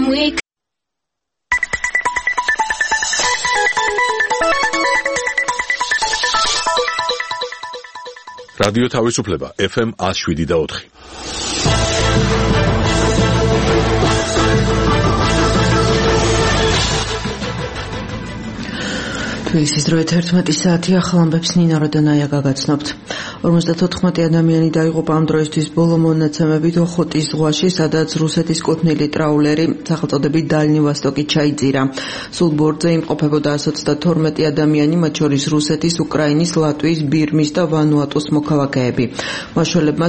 რადიო თავისუფლება FM 107.4. თბილისის დროით 11 საათი ახალამბებს ნინა როდანაია გაგაცნობთ. 54 ადამიანი დაიღუპა ამ დროისთვის ბოლო მონაცემებით ოხოტის ზღვაში, სადაც რუსეთის კუთვნილი ტრაულერი სახელწოდებით დალნი ვოსტოკი ჩაიძირა. სულ ბორტზე იმყოფებოდა 132 ადამიანი, მათ შორის რუსეთის, უკრაინის, ლატვიის, ბირმის და ვანუატუს მოქალაქეები. მაშველებმა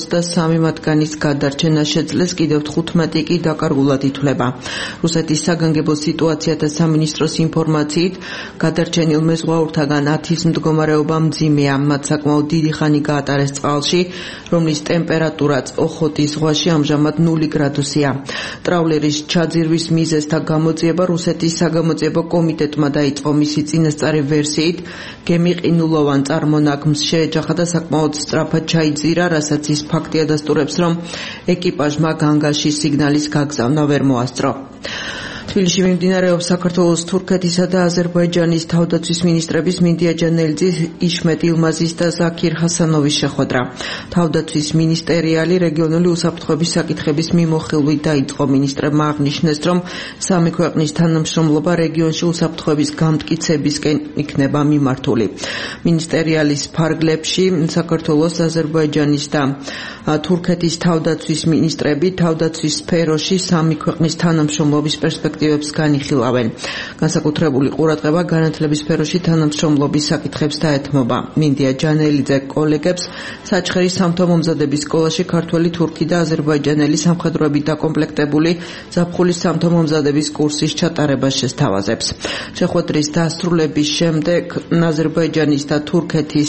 63 მათგანის გადარჩენა შეძლეს, კიდევ 15 კი დაკარგულად ითვლება. რუსეთის საგანგებო სიტუაციათა სამინისტროს ინფორმაციით, გადარჩენილ მეზღვაურთაგან 10-ის მდგომარეობა მძიმეა, მათ საკმაოდ დიდი ხანი გაატარეს წყალში, რომლის ტემპერატურაც ოხოტის ზღვაში ამჟამად 0 გრადუსია. ტრაულერის ჩაძირვის მიზეზთა გამოძიება რუსეთის საგამოძიებო კომიტეტმა დაიწყო. მისი წინასწარი ვერსიით, გემი ყინულოვან წარმონაქმს შეეჯახა და საკმაოდ სწრაფად ჩაიძირა, რასაც ის ფაქტი ადასტურებს, რომ ეკიპაჟმა განგაში სიგნალის გაგზავნა ვერ მოასწრო. თბილისში მიმდინარეობს საქართველოს, თურქეთისა და აზერბაიჯანის თავდაცვის მინისტრების მინდია ჯანელიძის, იშმეტ ილმაზის და ზაქირ ჰასანოვის შეხვედრა. თავდაცვის მინისტერიალი რეგიონული უსაფრთხოების საკითხების მიმოხილვით დაიწყო. მინისტრებმა აღნიშნეს, რომ სამი ქვეყნის თანამშრომლობა რეგიონში უსაფრთხოების გამტკიცებისკენ იქნება მიმართული. მინისტერიალის ფარგლებში საქართველოს, აზერბაიჯანის და თურქეთის თავდაცვის მინისტრები თავდაცვის სფეროში სამი ქვეყნის თანამშრომლობის პერსპექტივებს განიხილავენ. განსაკუთრებული ყურადღება განათლების სფეროში თანამშრომლობის საკითხებს დაეთმობა. მინდია ჯანელიძე კოლეგებს საჩხერის სამთო-მომზადების სკოლაში ქართველი, თურქი და აზერბაიჯანელი სამხედროებით დაკომპლექტებული ზაფხულის სამთო-მომზადების კურსის ჩატარებას შესთავაზებს. შეხვედრის დასრულების შემდეგ აზერბაიჯანის და თურქეთის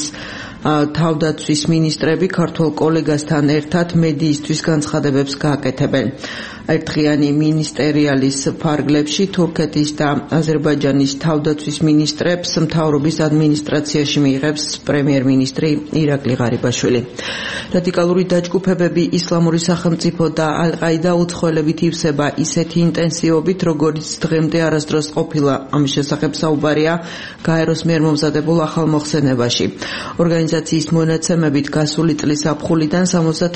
თავდაცვის მინისტრები ქართველ კოლეგასთან ერთად მედიისთვის განცხადებებს გააკეთებენ. ერთდღიანი მინისტერიალის ფარგლებში თურქეთის და აზერბაიჯანის თავდაცვის მინისტრებს მთავრობის ადმინისტრაციაში მიიღებს პრემიერ-მინისტრი ირაკლი ღარიბაშვილი. რადიკალური დაჯგუფებები, ისლამური სახელმწიფო და ალ-ყაიდა უცხოელებით ივსება ისეთი ინტენსივობით, როგორც დღემდე არასდროს ყოფილა. ამის შესახებ საუბარია გაეროს მიერ მომზადებულ ახალ მოხსენებაში. ორგანიზაციის მონაცემებით გასული წლის ზაფხულიდან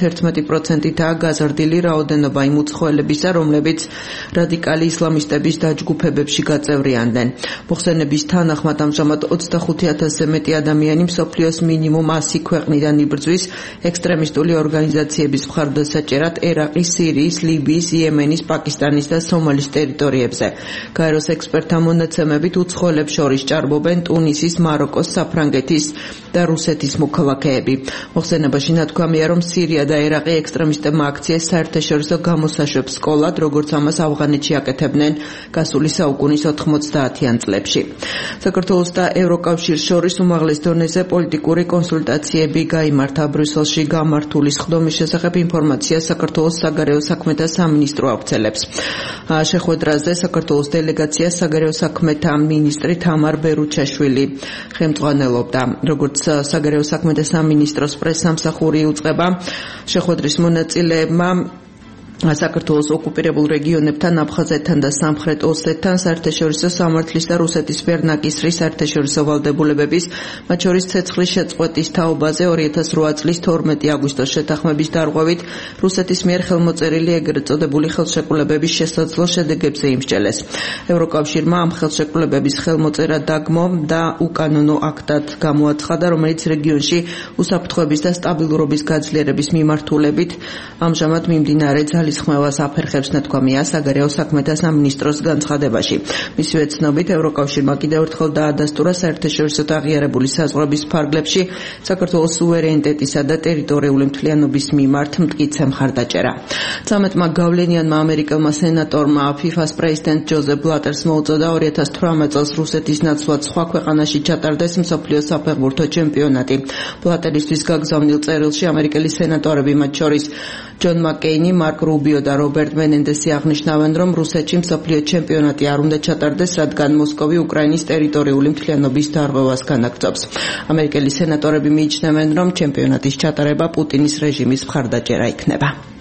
71%-აა გაზრდილი რაოდენობა იმ უცხოელებისა, რომლებიც რადიკალი ისლამისტების დაჯგუფებებში გაწევრიანდნენ. მოხსენების თანახმად ამჟამად 25,000-ზე მეტი ადამიანი მსოფლიოს მინიმუმ 100 ქვეყნიდან იბრძვის ექსტრემისტული ორგანიზაციების მხარდასაჭერად ერაყის, სირიის, ლიბიის, იემენის, პაკისტანის და სომალის ტერიტორიებზე. გაეროს ექსპერტთა მონაცემებით უცხოელებს შორის ჭარბობენ ტუნისის, მაროკოს, საფრანგეთის და რუსეთის მოქალაქეები. მოხსენებაში ნათქვამია, რომ სირია და ერაყი ექსტრემისტებმა აქციას საერთაშორისო გამოსაშვებ სკოლად, როგორც ამას ავღანეთში აკეთებდნენ გასული საუკუნის 90-იან წლებში. საქართველოს და ევროკავშირს შორის უმაღლეს დონეზე პოლიტიკური კონსულტაციები გაიმართა. ბრიუსელში გამართული სხდომის შესახებ ინფორმაცია საქართველოს საგარეო საქმეთა სამინისტრო ავრცელებს. შეხვედრაზე საქართველოს დელეგაციას საგარეო საქმეთა მინისტრი თამარ ბერუჩაშვილი ხელმძღვანელობდა. როგორც საგარეო საქმეთა სამინისტროს პრესსამსახური იუწყება, შეხვედრის მონაწილეებმა საქართველოს ოკუპირებულ რეგიონებთან, აფხაზეთთან და სამხრეთ ოსეთთან საერთაშორისო სამართლის და რუსეთის მიერ ნაკისრის საერთაშორისო ვალდებულებების, მათ შორის ცეცხლის შეწყვეტის თაობაზე 2008 წლის 12 აგვისტოს შეთანხმების დარღვევით რუსეთის მიერ ხელმოწერილი ეგრეთ წოდებული ხელშეკრულებების შესაძლო შედეგებზე იმსჯელეს. ევროკავშირმა ამ ხელშეკრულებების ხელმოწერა დაგმო და უკანონო აქტად გამოაცხადა, რომელიც რეგიონში უსაფრთხოების და სტაბილურობის გაძლიერების მიმართულებით ამჟამად მიმდინარე ხმევას აფერხებს, ნათქვამია საგარეო საქმეთა სამინისტროს განცხადებაში. მისივე ცნობით, ევროკავშირმა კიდევ ერთხელ დაადასტურა საერთაშორისო აღიარებული საზღვრების ფარგლებში საქართველოს სუვერენიტეტისა და ტერიტორიული მთლიანობის მიმართ მტკიცე მხარდაჭერა. 13-მა გავლენიანმა ამერიკელმა სენატორმა FIFA-ს პრეზიდენტ ჯოზეფ ბლატერს მოუწოდა 2018 წელს რუსეთის ნაცვლად სხვა ქვეყანაში ჩატარდეს მსოფლიოს საფეხბურთო ჩემპიონატი. ბლატერისთვის გაგზავნილ წერილში ამერიკელი სენატორები, მათ შორის ჯონ მაკეინი, მარკ რუბიო და რობერტ მენენდესი აღნიშნავენ, რომ რუსეთში მსოფლიო ჩემპიონატი არ უნდა ჩატარდეს, რადგან მოსკოვი უკრაინის ტერიტორიული მთლიანობის დარღვევას განაგრძობს. ამერიკელი სენატორები მიიჩნევენ, რომ ჩემპიონატის ჩატარება პუტინის რეჟიმის მხარდაჭერა იქნება.